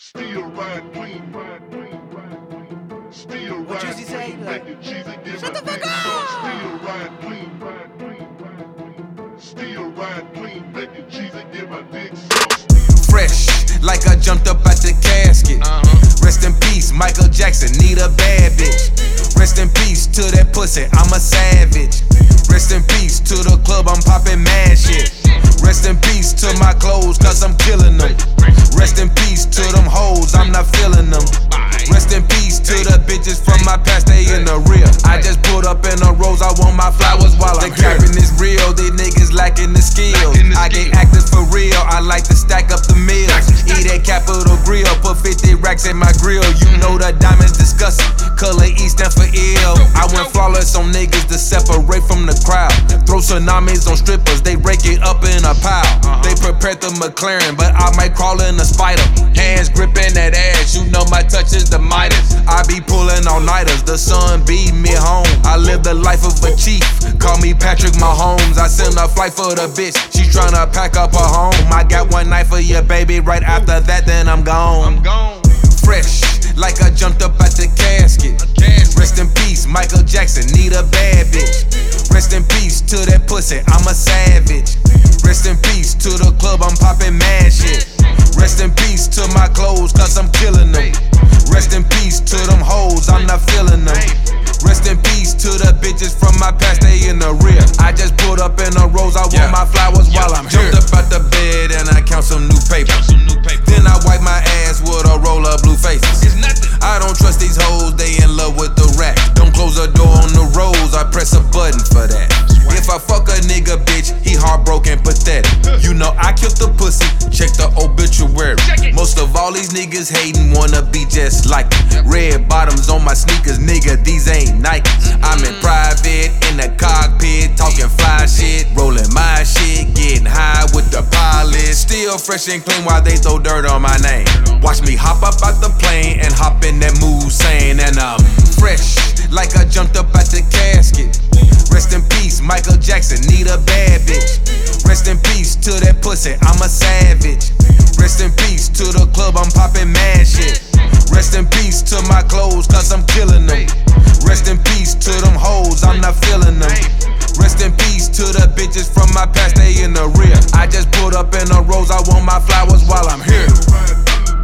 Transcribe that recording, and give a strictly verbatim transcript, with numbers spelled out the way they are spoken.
Still ride clean, ride clean, ride clean. Still What ride Juicy say? clean, Like, making cheese and give shut my the fuck dick up! suck. Still ride clean, ride clean, ride clean. Still ride clean, making cheese and give my dick suck. Fresh, like I jumped up out the casket. Uh-huh. Rest in peace, Michael Jackson, need a bad bitch. Rest in peace to that pussy, I'm a savage. Rest in peace to the club, I'm popping mad shit. Rest in peace to my clothes, cause I'm killing them. Rest in peace to them hoes, I'm not feeling them. Rest in peace to the bitches from my past, they in the real. I just pulled up in a rose, I want my flowers while I'm here. The capping is real, these niggas lacking the skills. I get active for real, I like to stack up the meals. Eat at Capital Grill, put fifty racks in my grill. You know the diamonds disgusting, color E stand for ill. I went flawless on niggas to separate from the crowd. Throw tsunamis on strippers, they rake it up in a pile. They prepared the McLaren, but I might crawl in a spider. Hands gripping that ass, you know my touch is the Midas. I be pulling all-nighters, the sun beat me home. I live the life of a chief, call me Patrick Mahomes. I send a flight for the bitch, she tryna pack up her home. I got one night for your baby, right after that then I'm gone. I'm gone. Fresh, like I jumped up out the casket. Rest in peace, Michael Jackson, need a bad bitch. Rest in peace to that pussy, I'm a savage. Rest in peace to the club, I'm popping mad shit. Rest in peace to my clothes, cause I'm killing them. Rest in peace to them hoes, I'm not feeling them. Rest in peace to the bitches from my past, they in the rear. I just pulled up in a rose, I want yeah. my flowers yeah. while I'm here. Jumped up out the bed and I count some new paper. Some new paper. Then I wipe my ass with a roll of blue faces. It's nothing. I don't trust these hoes, they in love with the rack. Don't close the door on the rose, I press a button for that. If I fuck a nigga, bitch, he heartbroken, pathetic. You know I killed the pussy, check the obituary. Most of all these niggas hating wanna be just like me. Red bottoms on my sneakers, nigga, these ain't Nikes. I'm in private, in the cockpit, talking fly shit. Rolling my shit, getting high with the pilot. Still fresh and clean while they throw dirt on my name. Watch me hop up out the plane and hop in that move sane. And I'm fresh, like I jumped up out the casket. Rest in peace, Michael Jackson, need a bad bitch. Rest in peace to that pussy, I'm a savage. Rest in peace to the club, I'm popping mad shit. Rest in peace to my clothes, cause I'm killing them. Rest in peace to them hoes, I'm not feeling them. Rest in peace to the bitches from my past, they in the rear. I just pulled up in a rose, I want my flowers while I'm here.